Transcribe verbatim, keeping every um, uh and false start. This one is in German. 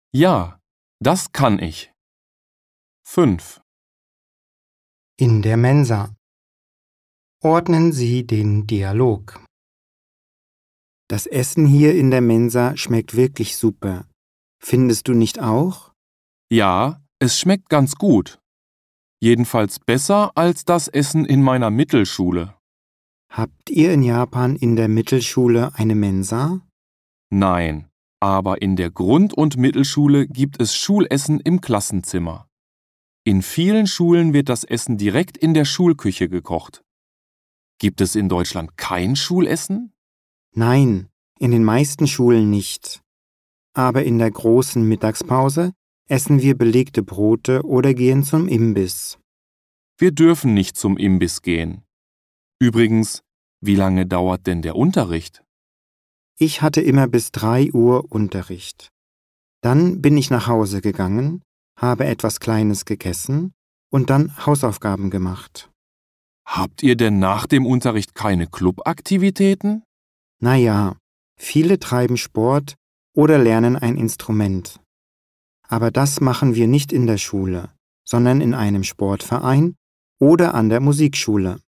Ja, das kann ich. fünf. In der Mensa. Ordnen Sie den Dialog. Das Essen hier in der Mensa schmeckt wirklich super. Findest du nicht auch? Ja, es schmeckt ganz gut. Jedenfalls besser als das Essen in meiner Mittelschule. Habt ihr in Japan in der Mittelschule eine Mensa? Nein, aber in der Grund- und Mittelschule gibt es Schulessen im Klassenzimmer. In vielen Schulen wird das Essen direkt in der Schulküche gekocht. Gibt es in Deutschland kein Schulessen? Nein, in den meisten Schulen nicht. Aber in der großen Mittagspause essen wir belegte Brote oder gehen zum Imbiss. Wir dürfen nicht zum Imbiss gehen. Übrigens, wie lange dauert denn der Unterricht? Ich hatte immer bis drei Uhr Unterricht. Dann bin ich nach Hause gegangen, habe etwas Kleines gegessen und dann Hausaufgaben gemacht. Habt ihr denn nach dem Unterricht keine Clubaktivitäten? Naja, viele treiben Sport oder lernen ein Instrument. Aber das machen wir nicht in der Schule, sondern in einem Sportverein oder an der Musikschule.